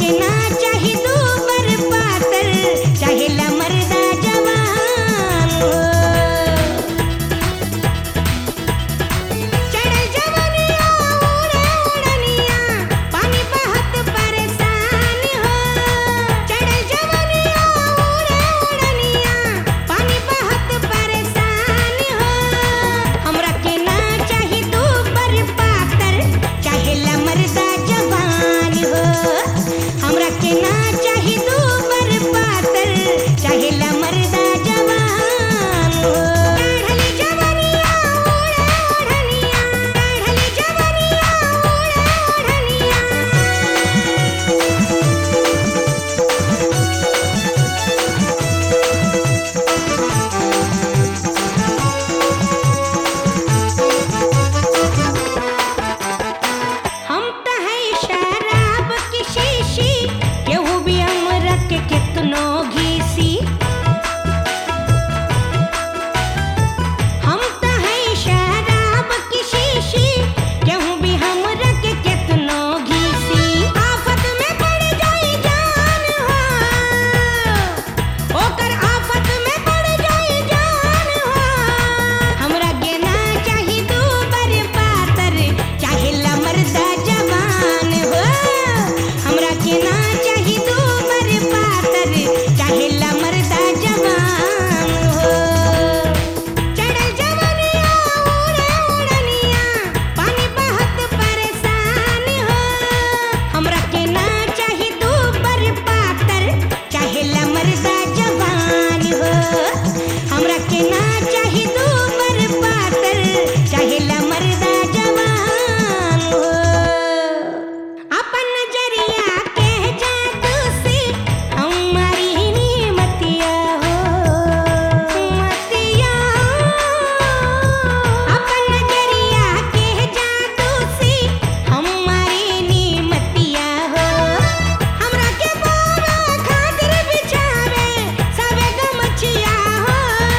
के ना चाही दूबर पातर चाहेला मर्दा जवान हो। चढ़ल जवनिया उड़े उड़निया पानी बहत परेशान हो। चढ़ल जवनिया उड़े उड़निया पानी बहत परेशान हो। हमरा के ना चाही दूबर पातर चाहेला मर्दा जवान हो। हमरा के ना चाही दूबर पातर चाहेला मर्दा जवान हो। चढ़ल जवनिया उड़े उड़निया चढ़ल जवनिया उड़े उड़निया हम त है शराब की शीशी केहू भी हमरा के कितनो घीसी। हम त है शराब की शीशी केहू भी हमरा के कितनो घीसी। आफत में पड़ जाई जान हो ओकर आफत में पड़ जाई जान हो। हमरा के ना चाही दूबर पातर चाहेला मर्दा जवान हो। हमरा के ना चाही दूबर पातर चाहेला मर्दा जवान हो। चढ़ल जवनिया उड़े उड़निया पानी बहत परेशान हो। हमरा के ना चाही दूबर पातर चाहेला मर्दा जवान हो। हमरा के ना चाही दूबर पातर चाहेला मर्दा जवान हो। अपन नजरिया के जादू से हमारी नीमतिया हो मतिया। अपन नजरिया के जादू से हमारी नीमतिया हो। हमरा के बोरा खातिर बिछावे सबे गमछिया हो।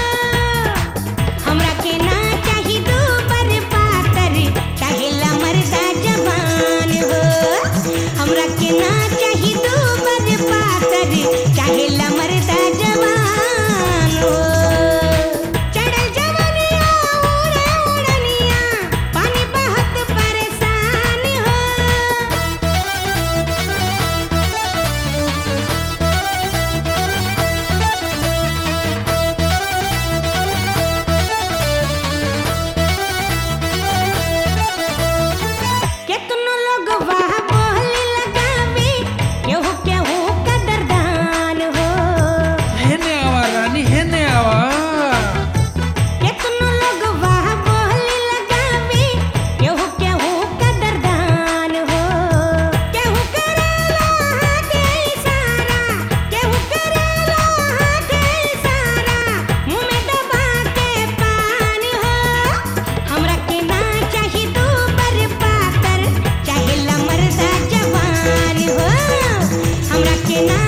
हमरा के ना चाही दूबर पातर चाहेला मर्दा जवान हो। हमरा के ना चाही दूबर पातर चाहेला मर्दा जवान हो। चढ़ल जवनिया उड़े उड़निया पानी बहत परेशान हो। केतनो लोग वाह बोले लगावे केहू केहू कदरदान हो। हेने आवा रानी हेने आवा। केतनो लोग वाह बोले लगावे केहू केहू कदरदान हो। केहू करेला हाथ इशारा केहू करेला हाथ इशारा मुंह में दबा के पान हो। हमरा के ना चाही दूबर पातर चाहेला मर्दा जवान हो। हमरा के ना